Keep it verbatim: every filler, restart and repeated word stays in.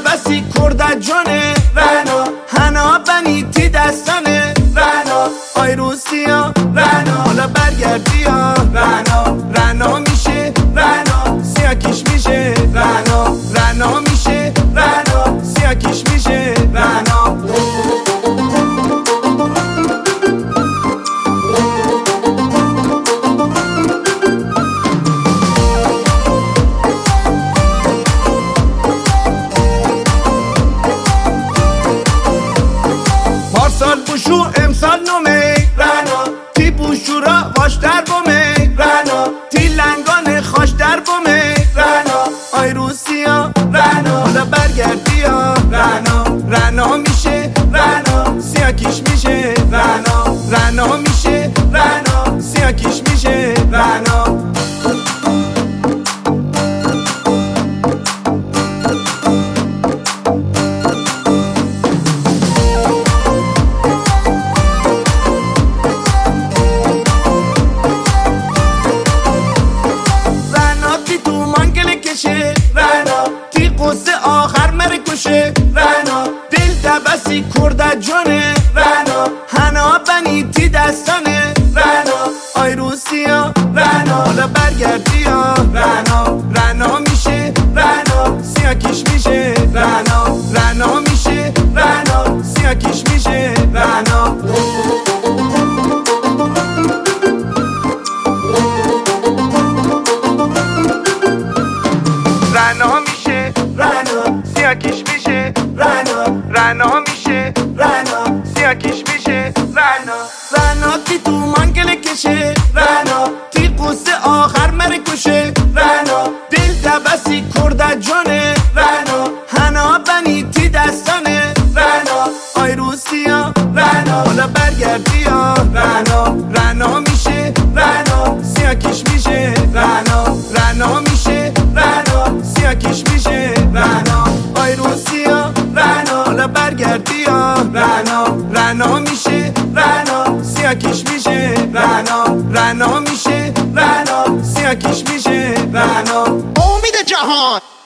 بسی کرد جانه رنا هنا بنی تی دستانه رنا آی روسیا رنا حالا برگردی یا رنا رنا میشه رنا سیاکیش میشه رنا رنا میشه رنا سیاکیش میشه رنا سال بوشو امسال نومه رنا تی بوشو را واش در بومه رنا تی لنگان خاش در بومه رنا آی روسیا رنا حالا برگردی یا رنا رنا میشه رنا سیاکیش میشه رنا رنا میشه رنا سیاکیش میشه رنا رنا تی قصه آخر مره کشه رنا دل دبسی کرد جانه رنا هنا بنی تی دستانه رنا آی روسیا رنا حالا برگردی یا رنا رنا میشه رنا سیاکیش میشه رنا رنا میشه رنا سیاکیش میشه رنا رنا میشه رنا سیاکیش میشه رنا رنا میشه رنا سیاکیش میشه رنا رنا تی تو منگل کشه رنا تی قصه آخر مره کشه رنا دل دبسی کرد جانه رنا هنا بنی تی دستانه رنا آی روسیا رنا حالا برگردی یا رنا رنا میشه رنا سیاکیش میشه رنا رنا میشه رنا سیاکیش میشه رنا آی روسیا رنا حالا برگردی یا رنا رنا میشه رنا سیاکیش میشه رنا رنا میشه رنا سیاکیش میشه رنا امید جهان.